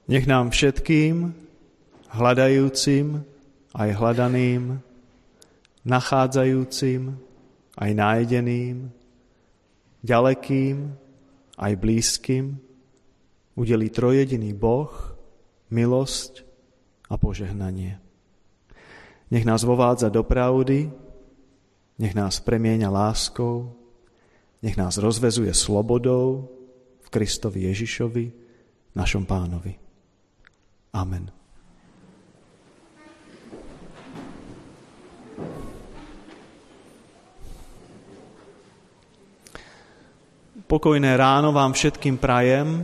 Nech nám všetkým, hľadajúcim aj hľadaným, nachádzajúcim aj nájdeným, ďalekým aj blízkym, udelí trojjediný Boh milosť a požehnanie. Nech nás vovádza do pravdy, nech nás premieňa láskou, nech nás rozvezuje slobodou v Kristovi Ježišovi, našom Pánovi. Amen. Pokojné ráno vám všetkým prajem.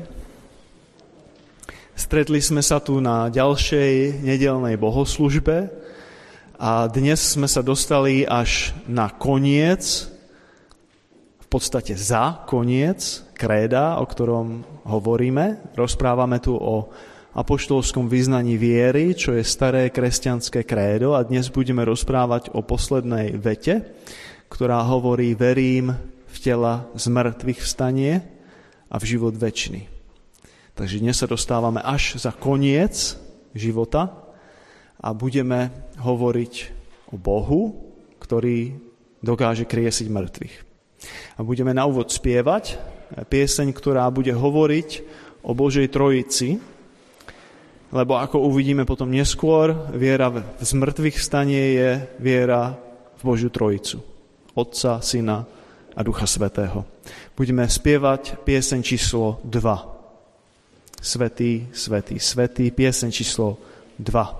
Stretli sme sa tu na ďalšej nedeľnej bohoslužbe a dnes sme sa dostali až na koniec, v podstate za koniec kréda, o ktorom hovoríme. Rozprávame tu o apoštolskom vyznaní viery, čo je staré kresťanské krédo, a dnes budeme rozprávať o poslednej vete, ktorá hovorí: verím v tela z mŕtvych vstanie a v život večný. Takže dnes sa dostávame až za koniec života a budeme hovoriť o Bohu, ktorý dokáže kriesiť mŕtvych. A budeme na úvod spievať pieseň, ktorá bude hovoriť o Božej Trojici, lebo ako uvidíme potom neskôr, viera v zmrtvých vstanie je viera v Božiu Trojicu, Otca, Syna a Ducha Svätého. Budeme spievať pieseň číslo 2. Svätý, svätý, svätý, pieseň číslo 2.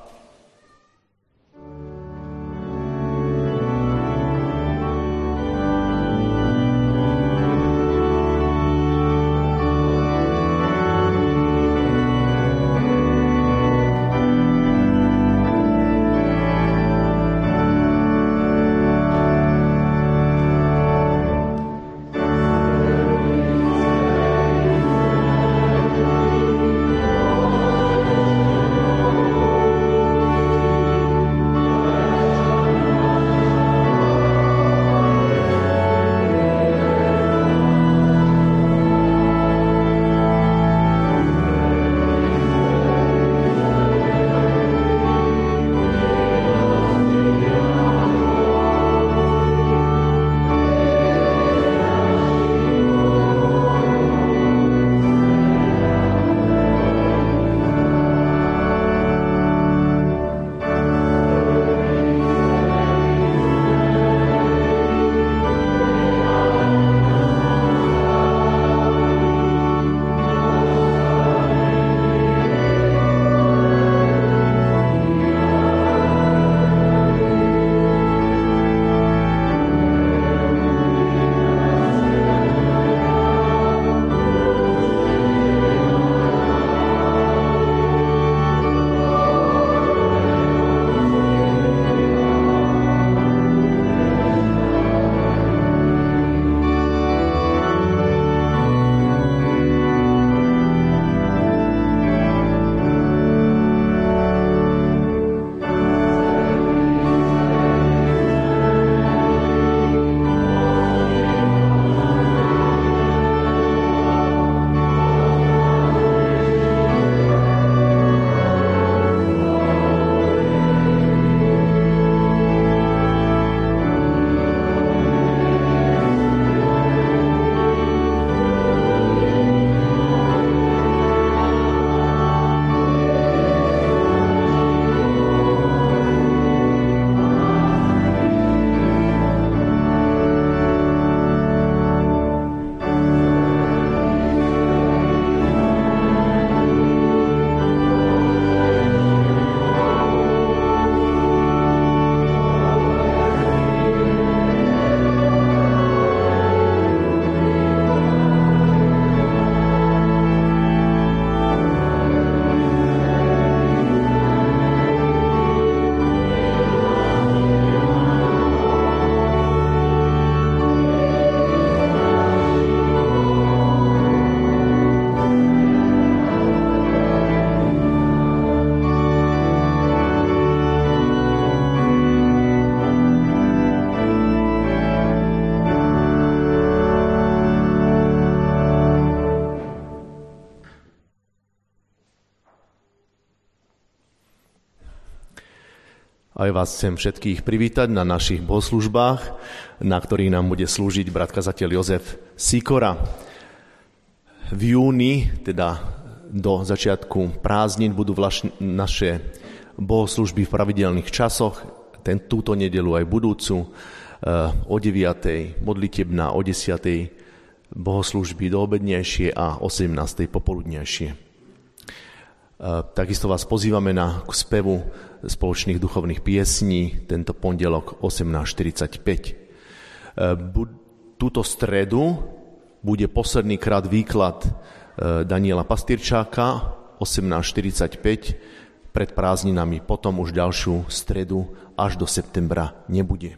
Aj vás chcem všetkých privítať na našich bohoslužbách, na ktorých nám bude slúžiť brat kazateľ Jozef Sikora. V júni, teda do začiatku prázdnin, budú naše bohoslužby v pravidelných časoch, túto nedeľu aj budúcu, o 9. modlitebná, o 10. bohoslužby doobednejšie a o 17. popoludnejšie. Takisto vás pozývame k spevu spoločných duchovných piesní tento pondelok 18:45. Túto stredu bude posledný krát výklad Daniela Pastýrčáka 18:45 pred prázdninami, potom už ďalšiu stredu až do septembra nebude.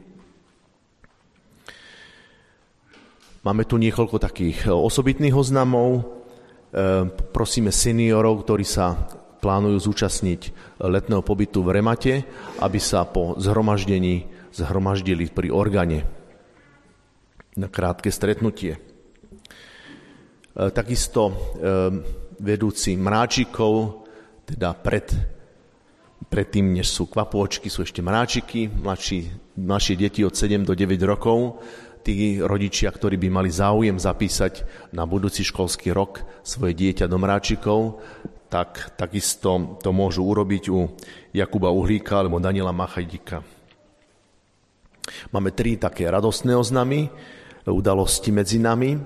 Máme tu niekoľko takých osobitných oznamov. Prosíme seniorov, ktorí sa plánujú zúčastniť letného pobytu v Remate, aby sa po zhromaždení zhromaždili pri orgáne na krátke stretnutie. Takisto vedúci mráčikov, teda predtým, než sú kvapôčky, sú ešte mráčiky, mladšie deti od 7 do 9 rokov. Tí rodičia, ktorí by mali záujem zapísať na budúci školský rok svoje dieťa do mráčikov, tak takisto to môžu urobiť u Jakuba Uhlíka alebo Daniela Machajdika. Máme 3 také radostné oznamy, udalosti medzi nami.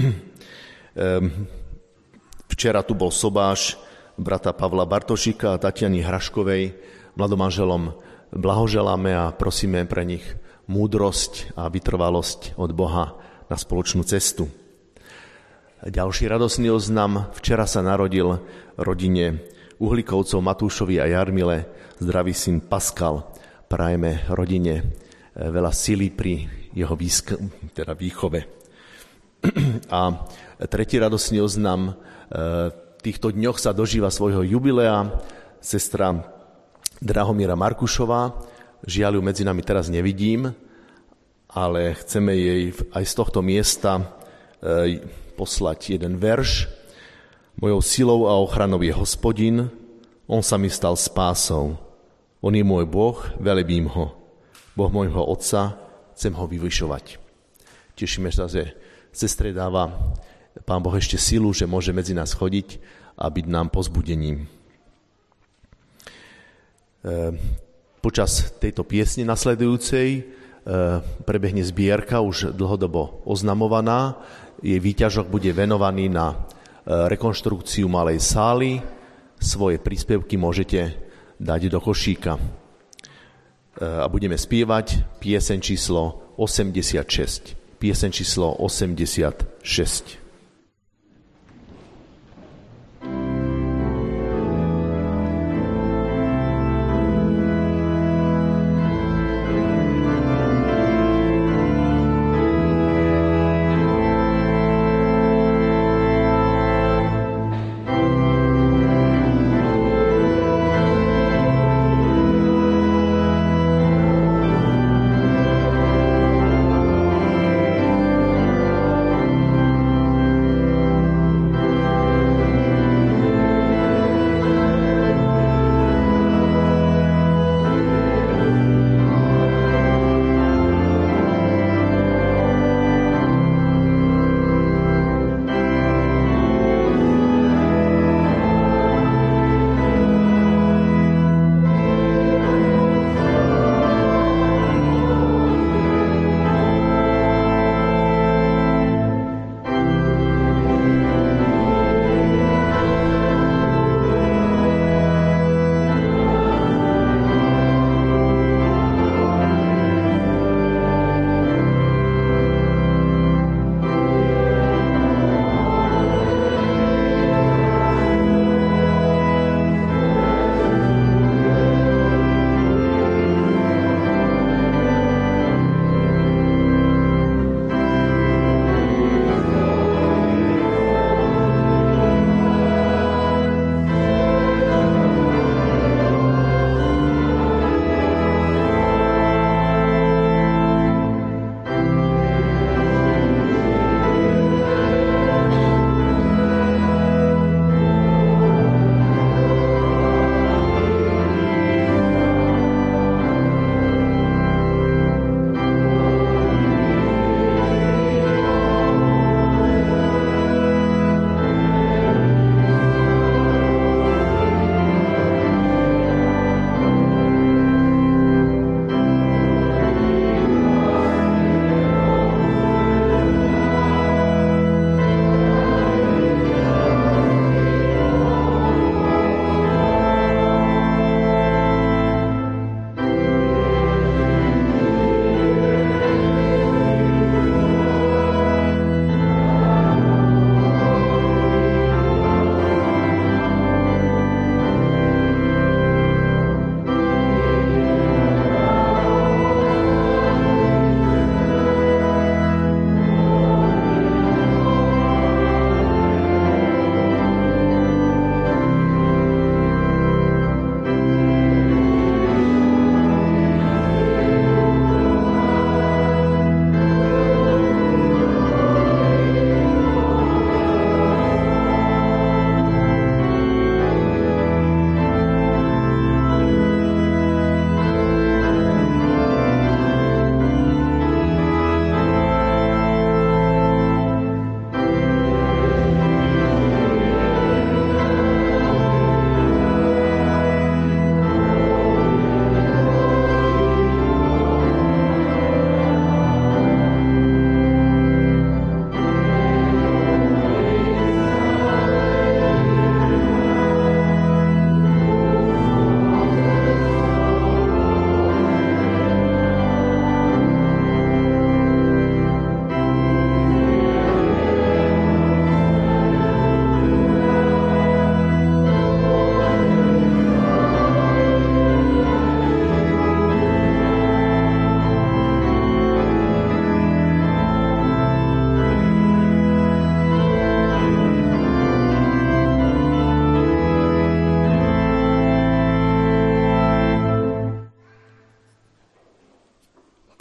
Včera tu bol sobáš brata Pavla Bartošika a Tatiany Hraškovej. Mladomanželom blahoželáme a prosíme pre nich múdrosť a vytrvalosť od Boha na spoločnú cestu. Ďalší radosný oznam. Včera sa narodil rodine Uhlíkovcov Matúšovi a Jarmile zdravý syn Pascal. Prajeme rodine veľa sily pri jeho výchove. A tretí radosný oznam. V týchto dňoch sa dožíva svojho jubilea sestra Drahomíra Markušová. Žiaľ ju medzi nami teraz nevidím, ale chceme jej aj z tohto miesta poslať jeden verš. Mojou silou a ochranou je Hospodin, on sa mi stal spásou. On je môj Boh, velebím ho. Boh môjho otca, chcem ho vyvyšovať. Tešíme sa, že sestre dáva Pán Boh ešte silu, že môže medzi nás chodiť a byť nám povzbudením. Počas tejto piesne nasledujúcej prebehne zbierka už dlhodobo oznamovaná. Jej výťažok bude venovaný na rekonštrukciu malej sály. Svoje príspevky môžete dať do košíka. A budeme spievať pieseň číslo 86. Pieseň číslo 86.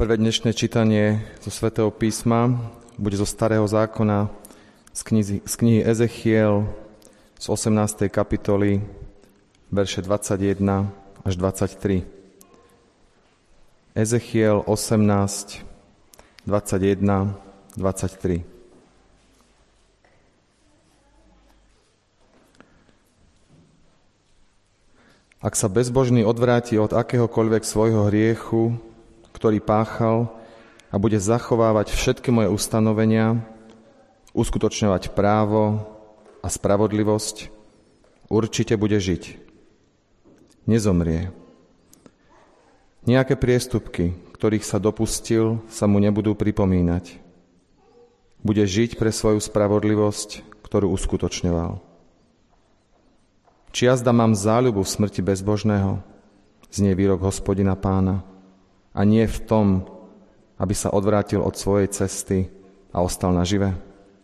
Prvé dnešné čítanie zo Svätého písma bude zo Starého zákona z knihy Ezechiel z 18. kapitoly, verše 21 až 23. Ezechiel 18, 21, 23. Ak sa bezbožný odvráti od akéhokoľvek svojho hriechu, ktorý páchal, a bude zachovávať všetky moje ustanovenia, uskutočňovať právo a spravodlivosť, určite bude žiť. Nezomrie. Nejaké priestupky, ktorých sa dopustil, sa mu nebudú pripomínať. Bude žiť pre svoju spravodlivosť, ktorú uskutočňoval. Či jazda mám záľubu v smrti bezbožného, znie výrok Hospodina Pána, a nie v tom, aby sa odvrátil od svojej cesty a ostal nažive?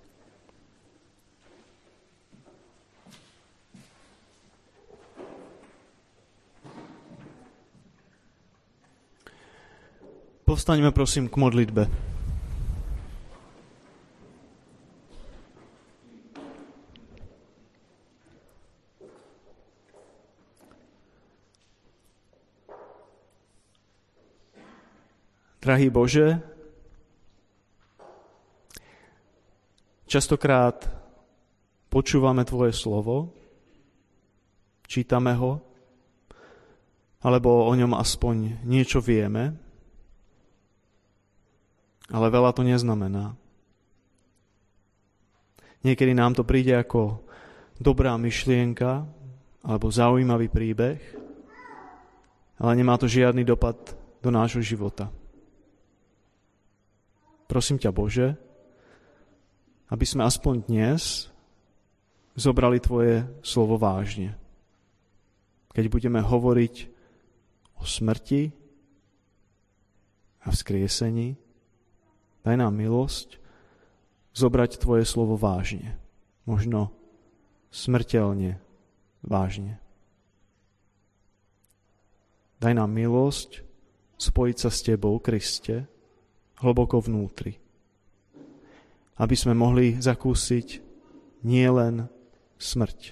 Povstaňme prosím k modlitbe. Drahý Bože, častokrát počúvame Tvoje slovo, čítame ho, alebo o ňom aspoň niečo vieme, ale veľa to neznamená. Niekedy nám to príde ako dobrá myšlienka alebo zaujímavý príbeh, ale nemá to žiadny dopad do nášho života. Prosím ťa, Bože, aby sme aspoň dnes zobrali Tvoje slovo vážne. Keď budeme hovoriť o smrti a vzkriesení, daj nám milosť zobrať Tvoje slovo vážne. Možno smrteľne vážne. Daj nám milosť spojiť sa s Tebou, Kriste, hlboko vnútri. Aby sme mohli zakúsiť nielen smrť,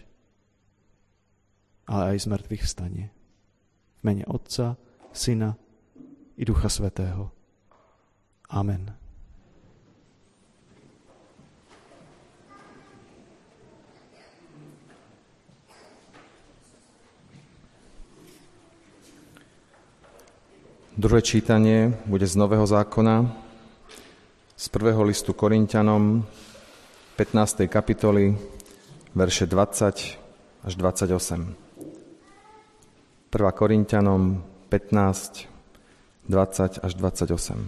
ale aj zmrtvých vstanie. V mene Otca, Syna i Ducha Svätého. Amen. Druhé čítanie bude z Nového zákona, z 1. listu Korinťanom, 15. kapitoly, verše 20 až 28. 1. Korinťanom 15, 20 až 28.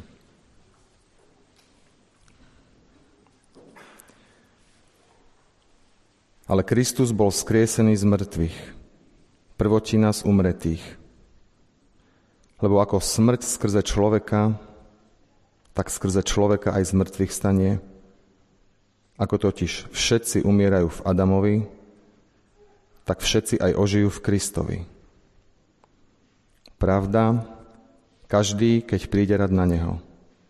Ale Kristus bol vzkriesený z mŕtvych, prvotina z umretých. Lebo ako smrť skrze človeka, tak skrze človeka aj z mŕtvych stane. Ako totiž všetci umierajú v Adamovi, tak všetci aj ožijú v Kristovi. Pravda, každý, keď príde rad na neho.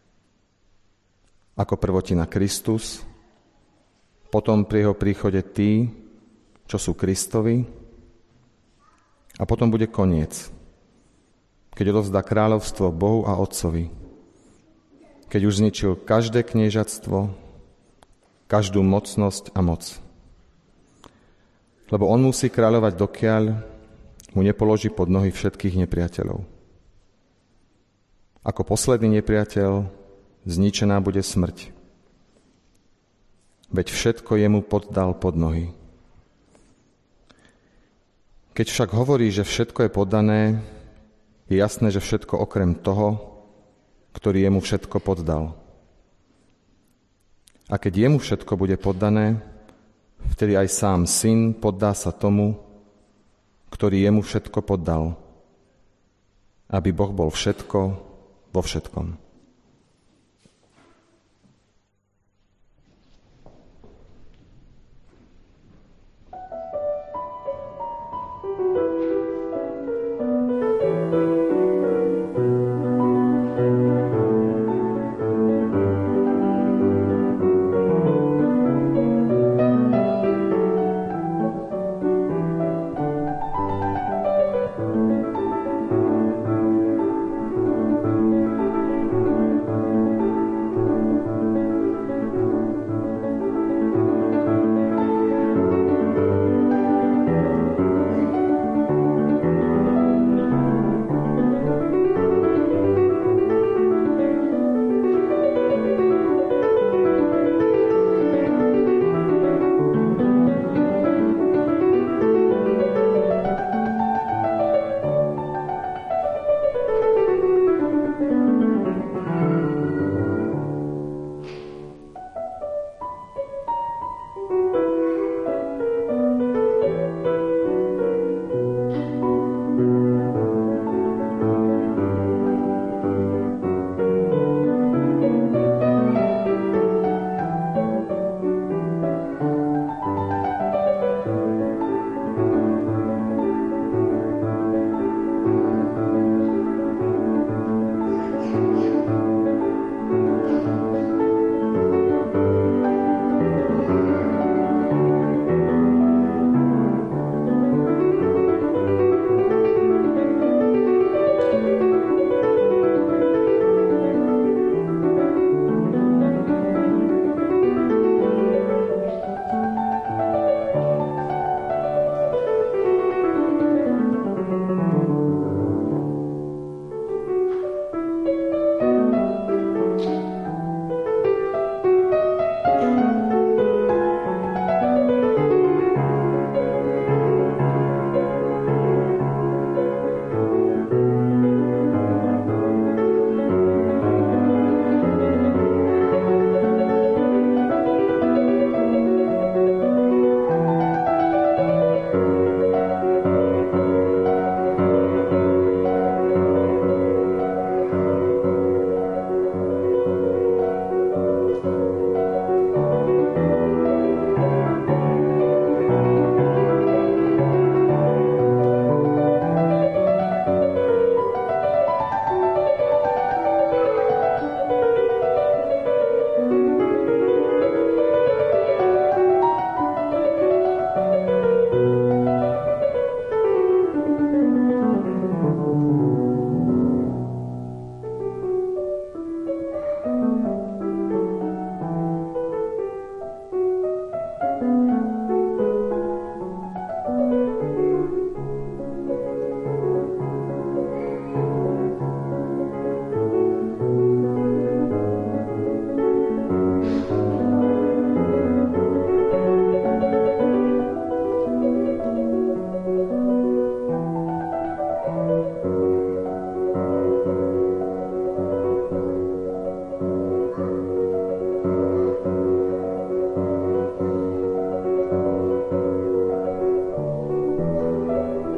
Ako prvotina Kristus, potom pri jeho príchode tí, čo sú Kristovi, a potom bude koniec, keď odovzdá kráľovstvo Bohu a Otcovi, keď už zničil každé kniežatstvo, každú mocnosť a moc. Lebo on musí kráľovať, dokiaľ mu nepoloží pod nohy všetkých nepriateľov. Ako posledný nepriateľ zničená bude smrť. Veď všetko jemu poddal pod nohy. Keď však hovorí, že všetko je poddané, je jasné, že všetko okrem toho, ktorý jemu všetko poddal. A keď jemu všetko bude poddané, vtedy aj sám Syn poddá sa tomu, ktorý jemu všetko poddal, aby Boh bol všetko vo všetkom.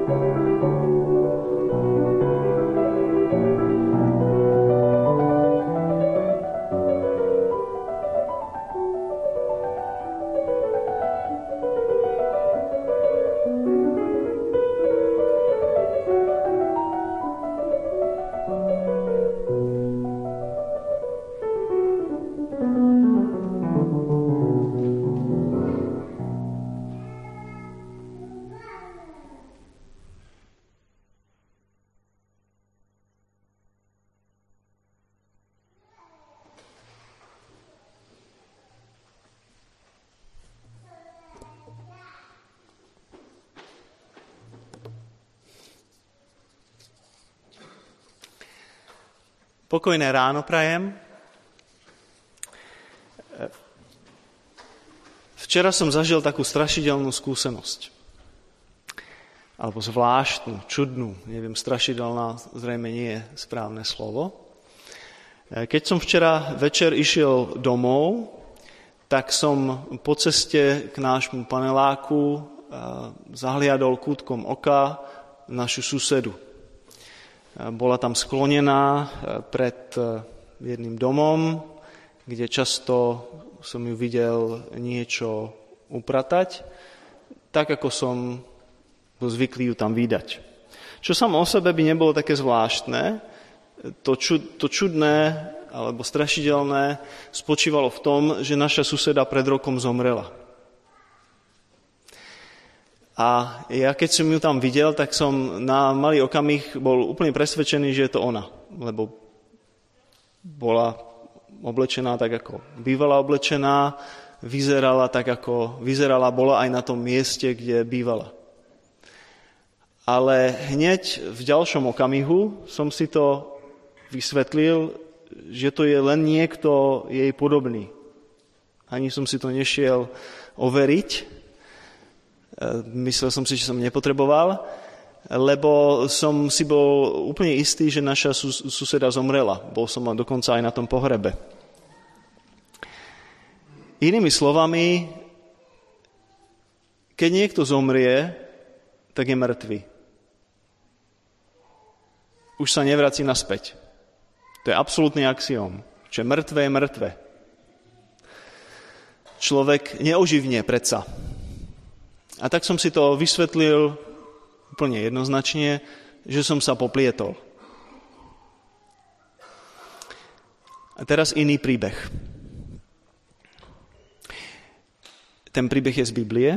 Pokojné ráno prajem. Včera som zažil takú strašidelnú skúsenosť. Alebo zvláštnu, čudnú, neviem, strašidelná zrejme nie je správne slovo. Keď som včera večer išiel domov, tak som po ceste k nášmu paneláku zahliadol kútkom oka našu susedu. Bola tam sklonená pred jedným domom, kde často som ju videl niečo upratať, tak ako som bol zvyklý ju tam vidieť. Čo samo o sebe by nebolo také zvláštne, to čudné alebo strašidelné spočívalo v tom, že naša suseda pred rokom zomrela. A ja keď som ju tam videl, tak som na malý okamih bol úplne presvedčený, že je to ona. Lebo bola oblečená tak, ako bývala oblečená, vyzerala tak, ako vyzerala, bola aj na tom mieste, kde bývala. Ale hneď v ďalšom okamihu som si to vysvetlil, že to je len niekto jej podobný. Ani som si to nešiel overiť. Myslel som si, že som nepotreboval, lebo som si bol úplne istý, že naša suseda zomrela. Bol som dokonca aj na tom pohrebe. Inými slovami, keď niekto zomrie, tak je mŕtvy. Už sa nevrací naspäť. To je absolútny axióm. Že mŕtve je mŕtve. Človek neoživne predsa. A tak som si to vysvetlil úplne jednoznačne, že som sa poplietol. A teraz iný príbeh. Ten príbeh je z Biblie.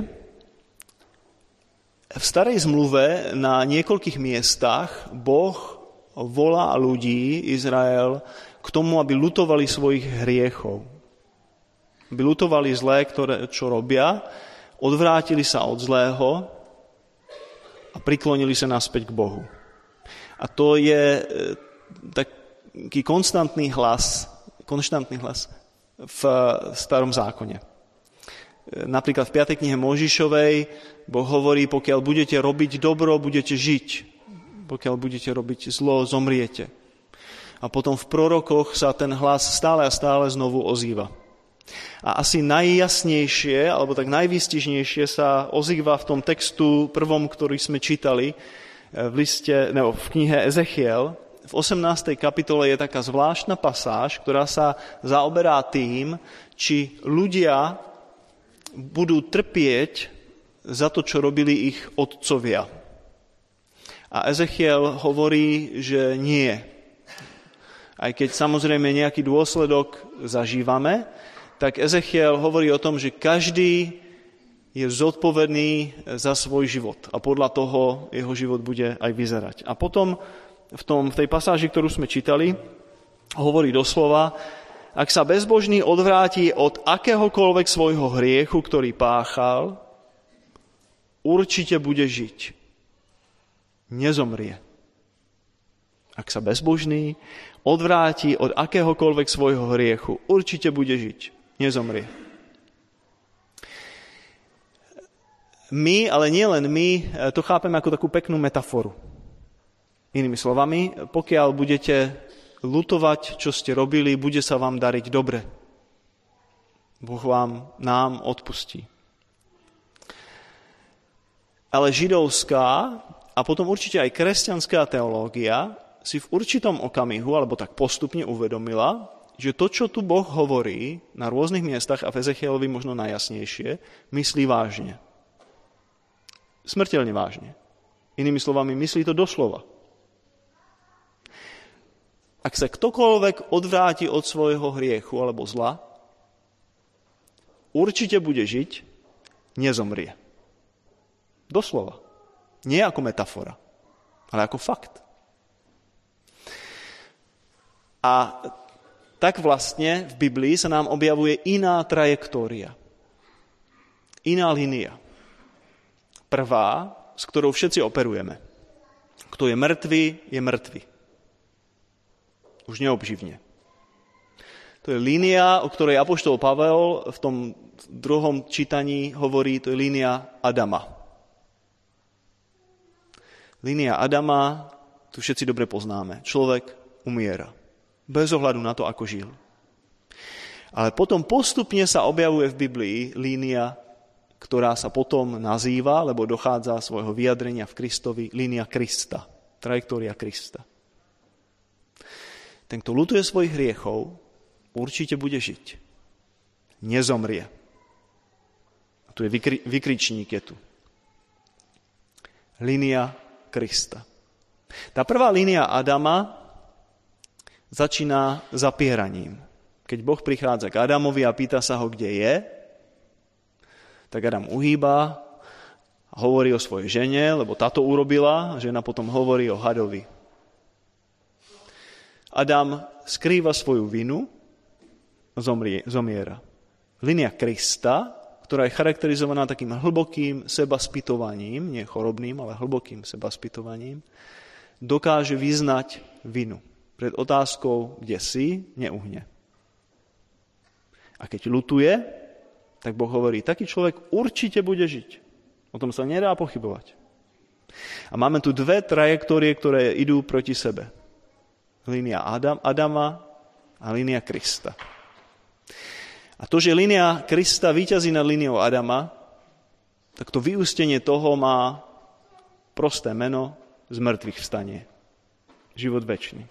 V starej zmluve na niekoľkých miestach Boh volá ľudí, Izrael, k tomu, aby ľutovali svojich hriechov. Aby ľutovali zlé, čo robia, odvrátili sa od zlého a priklonili sa naspäť k Bohu. A to je taký konštantný hlas v starom zákone. Napríklad v 5. knihe Mojžišovej Boh hovorí, pokiaľ budete robiť dobro, budete žiť. Pokiaľ budete robiť zlo, zomriete. A potom v prorokoch sa ten hlas stále a stále znovu ozýva. A asi najjasnejšie, alebo tak najvýstižnejšie sa ozýva v tom textu prvom, ktorý sme čítali v knihe Ezechiel. V 18. kapitole je taká zvláštna pasáž, ktorá sa zaoberá tým, či ľudia budú trpieť za to, čo robili ich otcovia. A Ezechiel hovorí, že nie. Aj keď samozrejme nejaký dôsledok zažívame, tak Ezechiel hovorí o tom, že každý je zodpovedný za svoj život a podľa toho jeho život bude aj vyzerať. A potom v tej pasáži, ktorú sme čítali, hovorí doslova, ak sa bezbožný odvráti od akéhokoľvek svojho hriechu, ktorý páchal, určite bude žiť. Nezomrie. Ak sa bezbožný odvráti od akéhokoľvek svojho hriechu, určite bude žiť. Nezomrie. My, ale nie len my, to chápeme ako takú peknú metaforu. Inými slovami, pokiaľ budete ľutovať, čo ste robili, bude sa vám dariť dobre. Boh nám odpustí. Ale židovská potom určite aj kresťanská teológia si v určitom okamihu, alebo tak postupne uvedomila, že to, čo tu Boh hovorí na rôznych miestach a v Ezechielovi možno najjasnejšie, myslí vážne. Smrteľne vážne. Inými slovami, myslí to doslova. Ak sa ktokoľvek odvráti od svojho hriechu alebo zla, určite bude žiť, nezomrie. Doslova. Nie ako metafora, ale ako fakt. A tak vlastne v Biblii sa nám objavuje iná trajektória. Iná línia. Prvá, s ktorou všetci operujeme. Kto je mŕtvy, je mŕtvy. Už neobživne. To je línia, o ktorej apoštol Pavel v tom druhom čítaní hovorí, to je línia Adama. Línia Adama, tu všetci dobre poznáme. Človek umiera. Bez ohľadu na to, ako žil. Ale potom postupne sa objavuje v Biblii línia, ktorá sa potom nazýva, lebo dochádza svojho vyjadrenia v Kristovi, línia Krista. Trajektória Krista. Ten, kto ľutuje svojich hriechov, určite bude žiť. Nezomrie. A tu je vykričník, je tu. Línia Krista. Tá prvá línia Adama začína zapieraním. Keď Boh prichádza k Adamovi a pýta sa ho, kde je, tak Adam uhýba a hovorí o svojej žene, lebo táto urobila, a žena potom hovorí o hadovi. Adam skrýva svoju vinu, zomiera. Línia Krista, ktorá je charakterizovaná takým hlbokým sebaspytovaním, nie chorobným, ale hlbokým sebaspytovaním, dokáže vyznať vinu. Pred otázkou, kde si, neuhne. A keď ľutuje, tak Boh hovorí, taký človek určite bude žiť. O tom sa nedá pochybovať. A máme tu dve trajektórie, ktoré idú proti sebe. Línia Adama a línia Krista. A to, že línia Krista víťazí nad líniou Adama, tak to vyústenie toho má prosté meno zmrtvých vstanie. Život večný.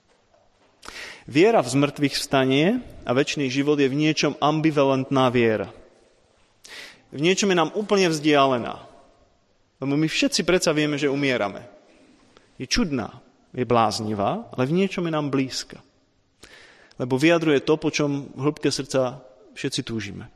Viera v zmrtvých vstanie a večný život je v niečom ambivalentná viera. V niečom je nám úplne vzdialená. Lebo my všetci predsa vieme, že umierame. Je čudná, je bláznivá, ale v niečom je nám blízka. Lebo vyjadruje to, po čom v hĺbke srdca všetci túžime.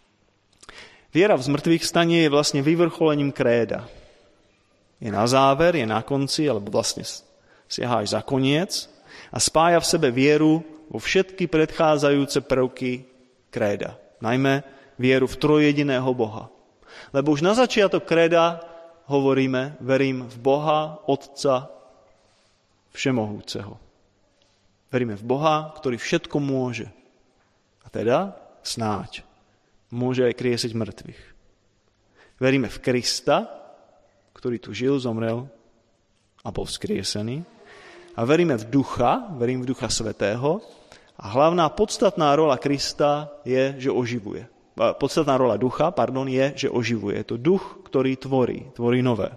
Viera v zmrtvých vstanie je vlastne vyvrcholením kréda. Je na záver, je na konci, alebo vlastne siaha až za koniec a spája v sebe vieru vo všetky predchádzajúce prvky kréda. Najmä vieru v trojjediného Boha. Lebo už na začiatok kréda hovoríme, verím v Boha, Otca Všemohúceho. Veríme v Boha, ktorý všetko môže. A teda, snáď, môže aj kriesiť mŕtvych. Veríme v Krista, ktorý tu žil, zomrel a bol vzkriesený. A veríme v Ducha Svätého. A hlavná podstatná rola Krista je, že oživuje. Podstatná rola Ducha, je, že oživuje. Je to Duch, ktorý tvorí nové.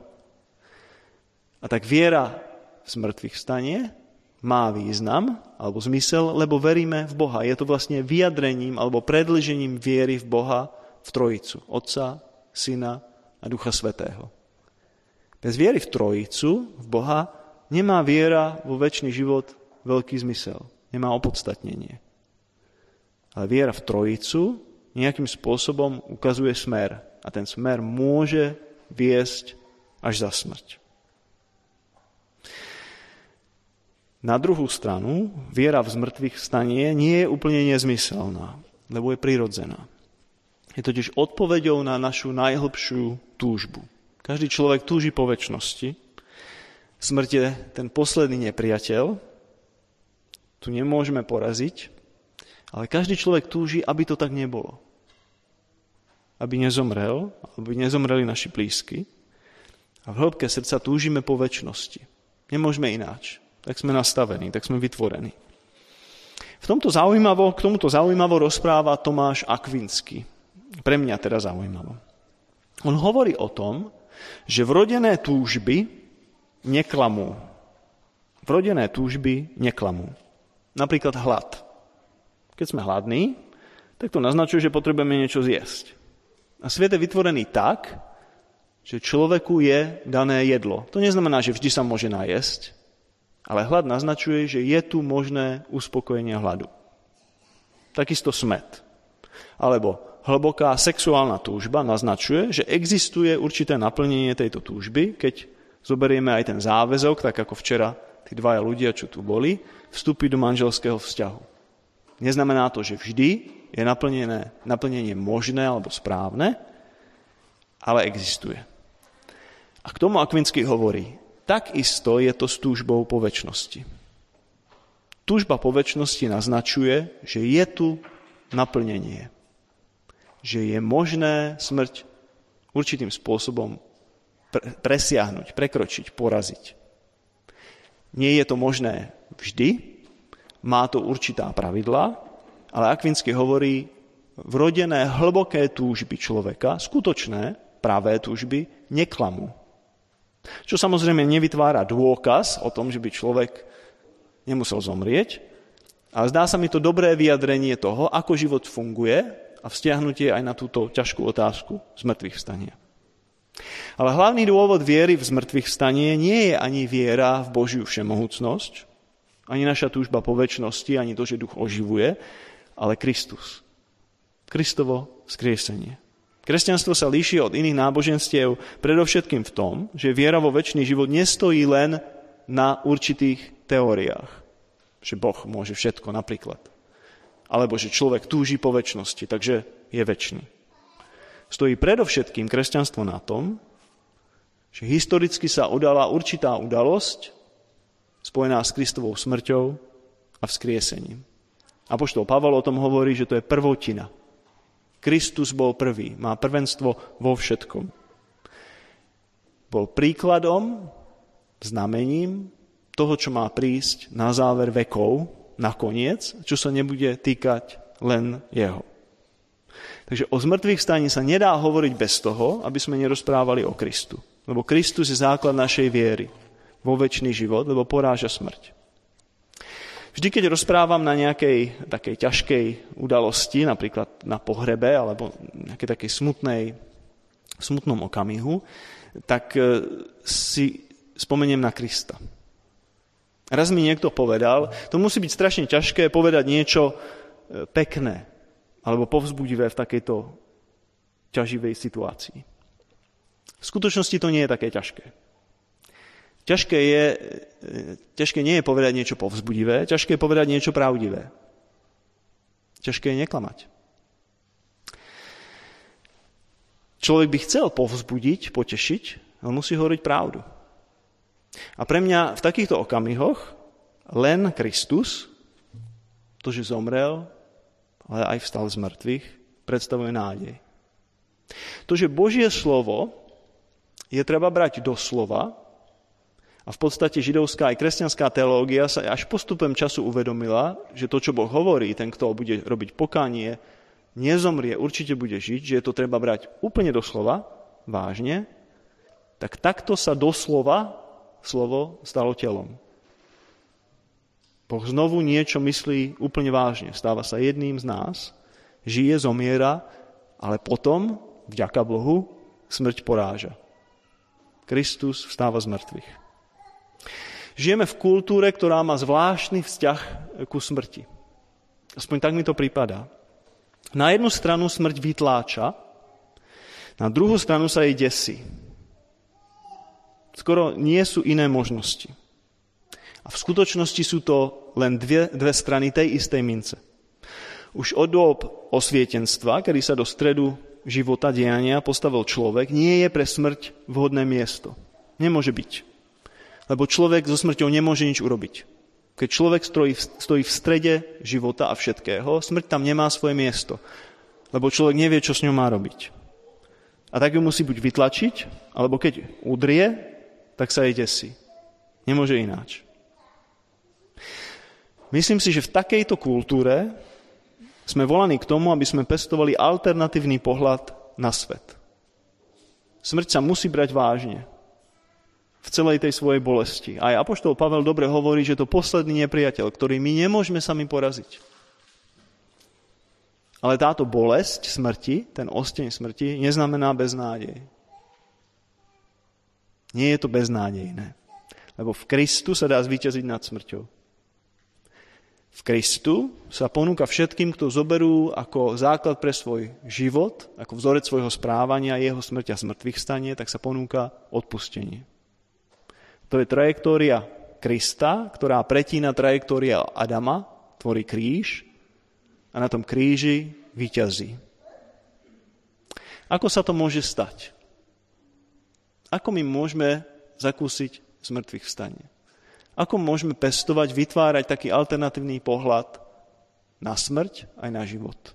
A tak viera v zmrtvých vstanie má význam, alebo zmysel, lebo veríme v Boha. Je to vlastne vyjadrením, alebo predĺžením viery v Boha v Trojicu. Otca, Syna a Ducha Svätého. Bez viery v Trojicu, v Boha, nemá viera vo večný život veľký zmysel. Nemá opodstatnenie. Ale viera v Trojicu nejakým spôsobom ukazuje smer. A ten smer môže viesť až za smrť. Na druhú stranu, viera v zmrtvých vstanie nie je úplne nezmyselná, lebo je prirodzená. Je totiž odpoveďou na našu najhlbšiu túžbu. Každý človek túži po večnosti. Smrť je ten posledný nepriateľ. Tu nemôžeme poraziť, ale každý človek túži, aby to tak nebolo. Aby nezomrel, aby nezomreli naši blízky. A v hĺbke srdca túžime po večnosti. Nemôžeme ináč. Tak sme nastavení, tak sme vytvorení. K tomuto zaujímavo rozpráva Tomáš Akvinský. Pre mňa teda zaujímavo. On hovorí o tom, že vrodené túžby neklamú. Vrodené túžby neklamú. Napríklad hlad. Keď sme hladní, tak to naznačuje, že potrebujeme niečo zjesť. A svet je vytvorený tak, že človeku je dané jedlo. To neznamená, že vždy sa môže najesť, ale hlad naznačuje, že je tu možné uspokojenie hladu. Takisto smäd. Alebo hlboká sexuálna túžba naznačuje, že existuje určité naplnenie tejto túžby, keď zoberieme aj ten záväzok, tak ako včera tí dvaja ľudia, čo tu boli, vstúpiť do manželského vzťahu. Neznamená to, že vždy je naplnenie možné alebo správne, ale existuje. A k tomu Akvinský hovorí, takisto je to s túžbou po večnosti. Túžba po večnosti naznačuje, že je tu naplnenie. Že je možné smrť určitým spôsobom presiahnuť, prekročiť, poraziť. Nie je to možné vždy, má to určitá pravidlá, ale Akvinský hovorí, vrodené hlboké túžby človeka, skutočné, pravé túžby, neklamú. Čo samozrejme nevytvára dôkaz o tom, že by človek nemusel zomrieť, ale zdá sa mi to dobré vyjadrenie toho, ako život funguje a vzťahnutie aj na túto ťažkú otázku zmrtvých vstania. Ale hlavný dôvod viery v zmrtvých vstanie nie je ani viera v Božiu všemohúcnosť, ani naša túžba po večnosti, ani to, že duch oživuje, ale Kristus. Kristovo vzkriesenie. Kresťanstvo sa líši od iných náboženstiev predovšetkým v tom, že viera vo večný život nestojí len na určitých teóriách. Že Boh môže všetko napríklad. Alebo že človek túži po večnosti, takže je večný. Stojí predovšetkým kresťanstvo na tom, že historicky sa udala určitá udalosť spojená s Kristovou smrťou a vzkriesením. Apoštol Pavol o tom hovorí, že to je prvotina. Kristus bol prvý, má prvenstvo vo všetkom. Bol príkladom, znamením toho, čo má prísť na záver vekov, nakoniec, čo sa nebude týkať len jeho. Takže o zmrtvých vstaní sa nedá hovoriť bez toho, aby sme nerozprávali o Kristu. Lebo Kristus je základ našej viery vo večný život, lebo poráža smrť. Vždy, keď rozprávam na nejakej takej ťažkej udalosti, napríklad na pohrebe alebo nejakej takej smutnom okamihu, tak si spomeniem na Krista. Raz mi niekto povedal, to musí byť strašne ťažké povedať niečo pekné alebo povzbudivé v takejto ťaživej situácii. V skutočnosti to nie je také ťažké. Ťažké nie je povedať niečo povzbudivé, ťažké je povedať niečo pravdivé. Ťažké je neklamať. Človek by chcel povzbudiť, potešiť, ale musí hovoriť pravdu. A pre mňa v takýchto okamihoch len Kristus, to, že zomrel, ale aj vstal z mŕtvych, predstavuje nádej. To, že Božie slovo je treba brať doslova, a v podstate židovská aj kresťanská teológia sa až postupom času uvedomila, že to, čo Boh hovorí, ten, kto bude robiť pokánie, nezomrie, určite bude žiť, že je to treba brať úplne doslova, vážne, tak takto sa doslova slovo stalo telom. Boh znovu niečo myslí úplne vážne. Stáva sa jedným z nás, žije, zomiera, ale potom, vďaka Bohu, smrť poráža. Kristus vstáva z mŕtvych. Žijeme v kultúre, ktorá má zvláštny vzťah ku smrti. Aspoň tak mi to pripadá. Na jednu stranu smrť vytláča, na druhú stranu sa jej desí. Skoro nie sú iné možnosti. A v skutočnosti sú to len dve strany tej istej mince. Už od dôb osvietenstva, kedy sa do stredu života diania postavil človek, nie je pre smrť vhodné miesto. Nemôže byť. Lebo človek so smrťou nemôže nič urobiť. Keď človek stojí v strede života a všetkého, smrť tam nemá svoje miesto. Lebo človek nevie, čo s ňou má robiť. A tak ju musí buď vytlačiť, alebo keď udrie, tak sa jej desí. Nemôže ináč. Myslím si, že v takejto kultúre sme volaní k tomu, aby sme pestovali alternatívny pohľad na svet. Smrť sa musí brať vážne. v celej tej svojej bolesti. Aj apoštol Pavel dobre hovorí, že to posledný nepriateľ, ktorý my nemôžeme sami poraziť. Ale táto bolesť smrti, ten osteň smrti, neznamená beznádej. Nie je to beznádejné. Lebo v Kristu sa dá zvíťaziť nad smrťou. V Kristu sa ponúka všetkým, kto zoberú ako základ pre svoj život, ako vzorec svojho správania, jeho smrť a zmrtvých stanie, tak sa ponúka odpustenie. To je trajektória Krista, ktorá pretína trajektória Adama, tvorí kríž a na tom kríži víťazí. Ako sa to môže stať? Ako my môžeme zakúsiť zmrtvých vstanie? Ako môžeme pestovať, vytvárať taký alternatívny pohľad na smrť aj na život?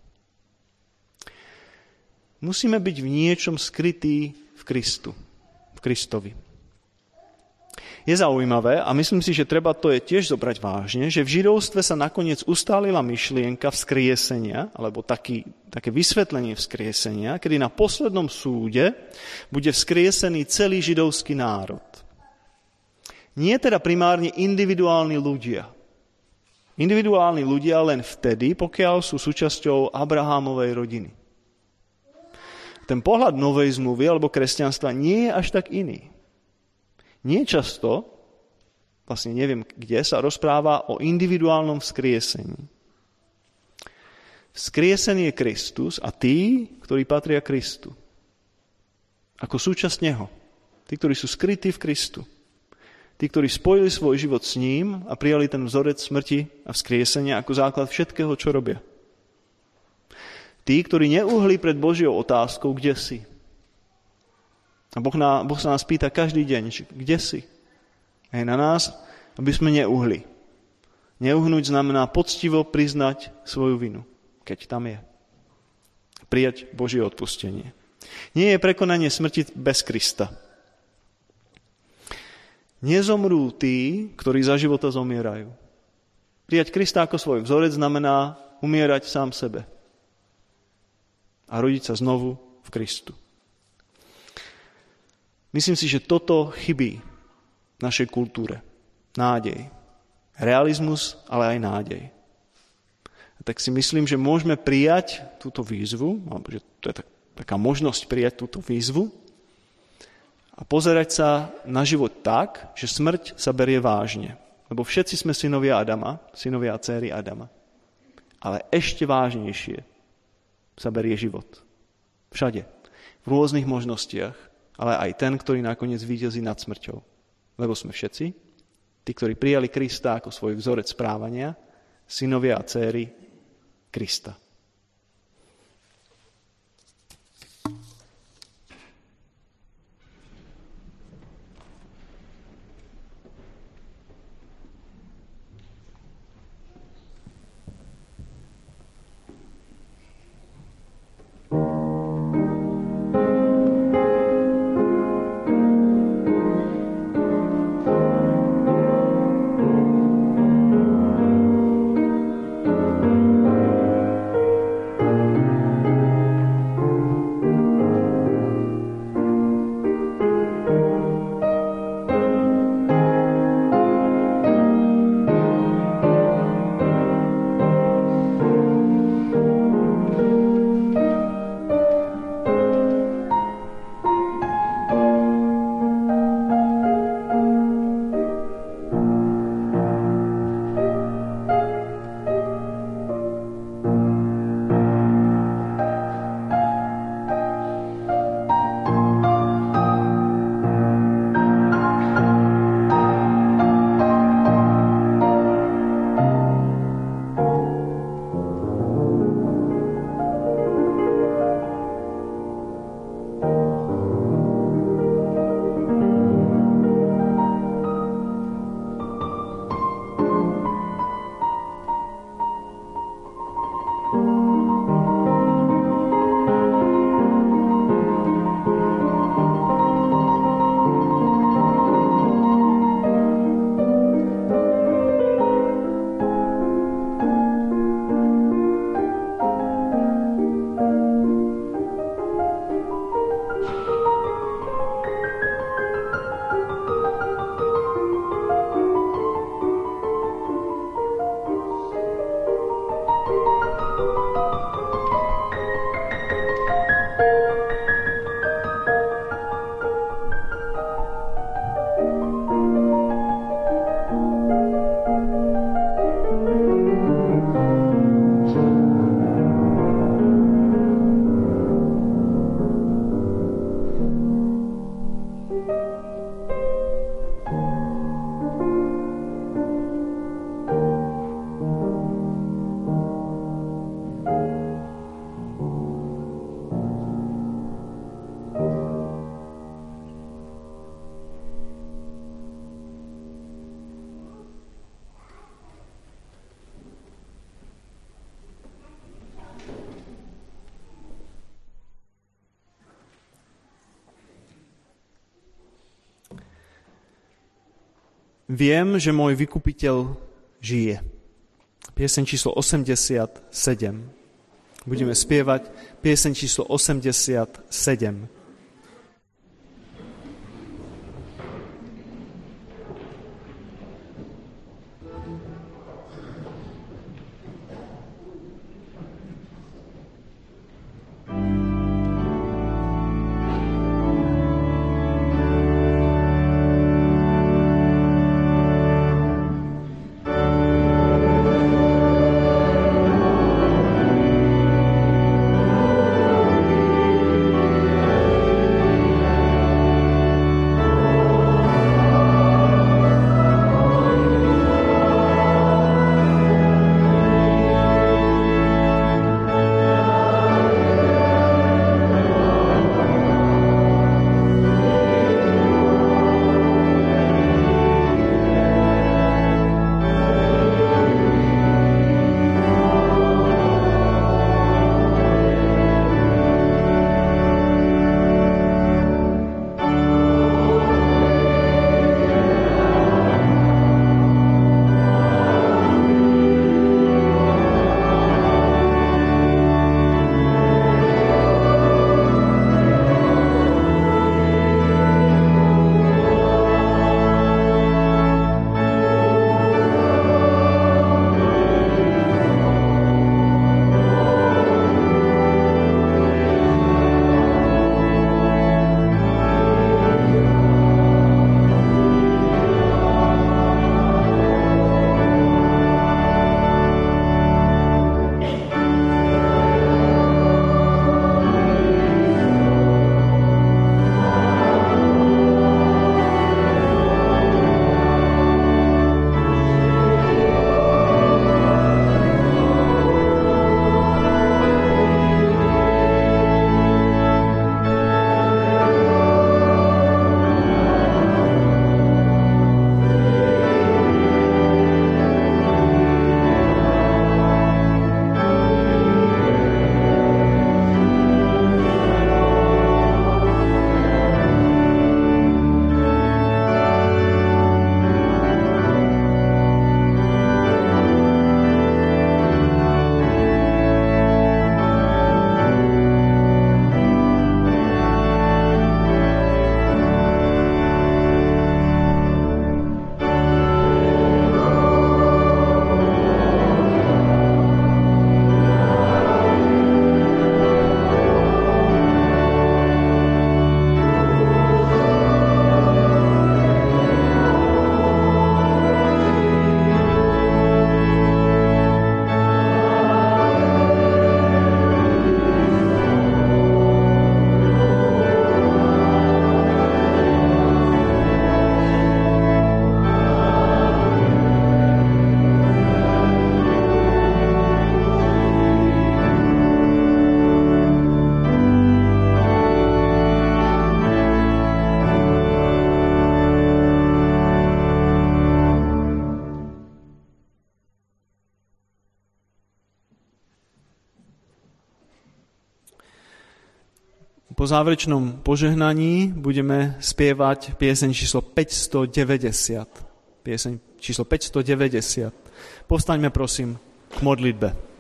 Musíme byť v niečom skrytí v Kristu, v Kristovi. Je zaujímavé a myslím si, že treba to je tiež zobrať vážne, že v židovstve sa nakoniec ustálila myšlienka vzkriesenia, alebo také vysvetlenie vzkriesenia, kedy na poslednom súde bude vzkriesený celý židovský národ. Nie teda primárne individuálni ľudia. Individuálni ľudia len vtedy, pokiaľ sú súčasťou Abrahámovej rodiny. Ten pohľad novej zmluvy alebo kresťanstva nie je až tak iný. Nie často, vlastne neviem kde, sa rozpráva o individuálnom vzkriesení. Vzkriesený je Kristus a tí, ktorí patria Kristu. Ako súčasť Neho. Tí, ktorí sú skrytí v Kristu. Tí, ktorí spojili svoj život s ním a prijali ten vzorec smrti a vzkriesenia ako základ všetkého, čo robia. Tí, ktorí neuhli pred Božiou otázkou, kde si. A Boh sa nás pýta každý deň, kde si? A je na nás, aby sme neuhli. Neuhnúť znamená poctivo priznať svoju vinu, keď tam je. Prijať Božie odpustenie. Nie je prekonanie smrti bez Krista. Nezomrú tí, ktorí za života zomierajú. Prijať Krista ako svoj vzorec znamená umierať sám sebe a rodiť sa znovu v Kristu. Myslím si, že toto chybí v našej kultúre. Nádej. Realizmus, ale aj nádej. A tak si myslím, že môžeme prijať túto výzvu, alebo že to je taká možnosť prijať túto výzvu a pozerať sa na život tak, že smrť sa berie vážne. Lebo všetci sme synovia Adama, synovia a dcéry Adama. Ale ešte vážnejšie sa berie život. Všade. V rôznych možnostiach. Ale aj ten, ktorý nakoniec víťazí nad smrťou. Lebo sme všetci, tí, ktorí prijali Krista ako svoj vzorec správania, synovia a dcéry Krista. Viem, že môj vykupiteľ žije. Pieseň číslo 87. Budeme spievať pieseň číslo 87. Po záverečnom požehnaní budeme spievať pieseň číslo 590. Pieseň číslo 590. Povstaňme prosím k modlitbe.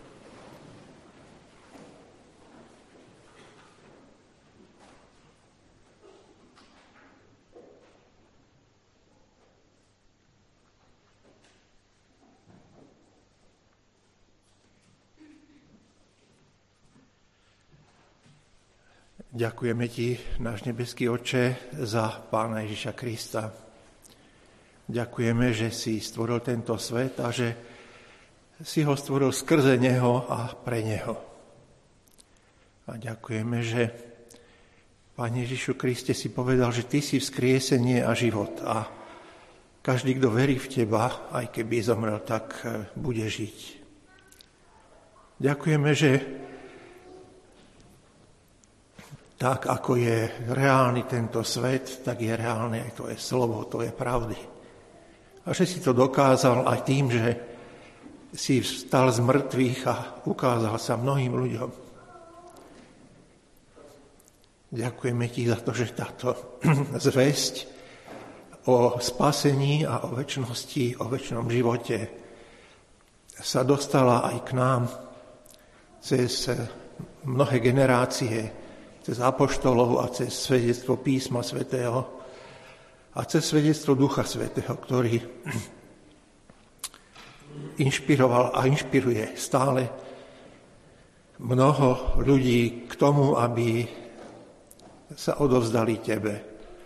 Ďakujeme Ti, náš nebeský Otče, za Pána Ježiša Krista. Ďakujeme, že si stvoril tento svet a že si ho stvoril skrze Neho a pre Neho. A ďakujeme, že Pane Ježišu Kriste si povedal, že Ty si vzkriesenie a život a každý, kto verí v Teba, aj keby zomrel, tak bude žiť. Ďakujeme, že tak, ako je reálny tento svet, tak je reálne aj to je slovo, to je pravdy. A že si to dokázal aj tým, že si vstal z mŕtvych a ukázal sa mnohým ľuďom. Ďakujeme Ti za to, že táto zvesť o spasení a o večnosti, o večnom živote sa dostala aj k nám cez mnohé generácie, cez apoštolov a cez svedectvo písma svätého a cez svedectvo Ducha svätého, ktorý inšpiroval a inšpiruje stále mnoho ľudí k tomu, aby sa odovzdali tebe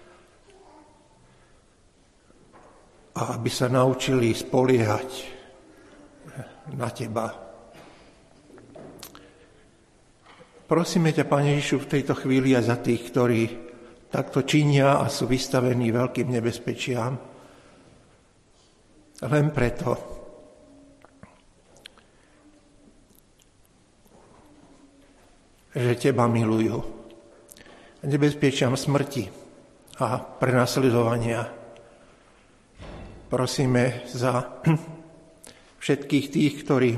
a aby sa naučili spoliehať na teba. Prosíme ťa, Pane Ježišu, v tejto chvíli aj za tých, ktorí takto činia a sú vystavení veľkým nebezpečiam, len preto, že teba milujú. Nebezpečiam smrti a prenasledovania. Prosíme za všetkých tých, ktorí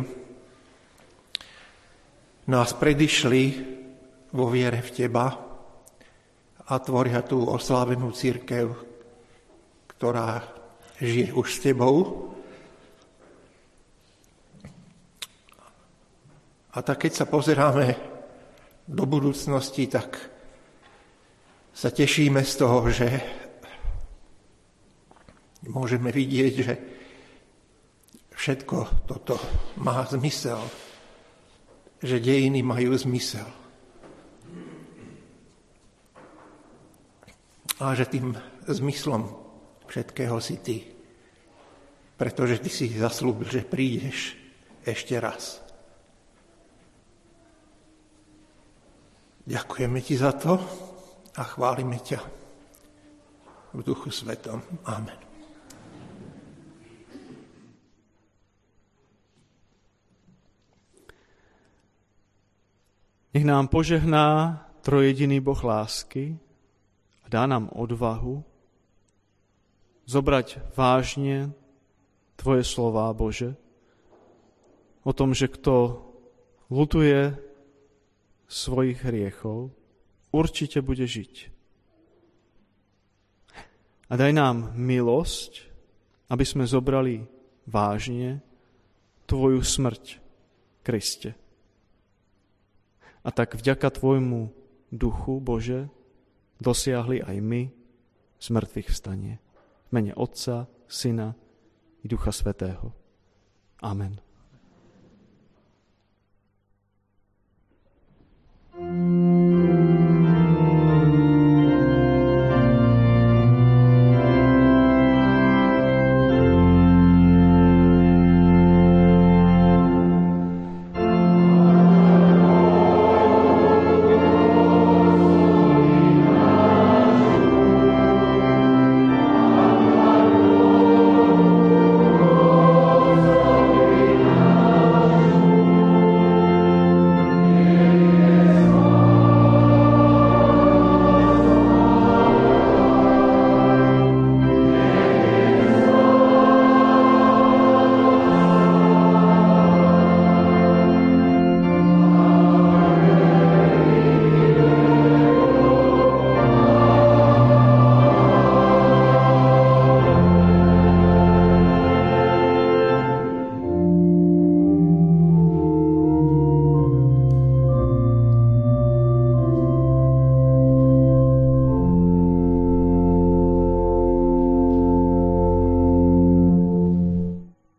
nás predišli vo viere v teba a tvoria tú oslávenú cirkev, ktorá žije už s tebou. A tak keď sa pozeráme do budúcnosti, tak sa tešíme z toho, že môžeme vidieť, že všetko toto má zmysel, že dejiny majú zmysel. A že tým zmyslom všetkého si ty. Pretože ty si zaslúbil, že prídeš ešte raz. Ďakujeme ti za to a chválime ťa v Duchu Svetom. Amen. Nech nám požehná trojjediný Boh lásky a dá nám odvahu zobrať vážne tvoje slová, Bože, o tom, že kto ľutuje svojich hriechov, určite bude žiť. A daj nám milosť, aby sme zobrali vážne tvoju smrť, Kriste. A tak vďaka tvojmu duchu, Bože, dosiahli aj my smrtvých vstanie. V mene Otca, Syna i Ducha Svätého. Amen.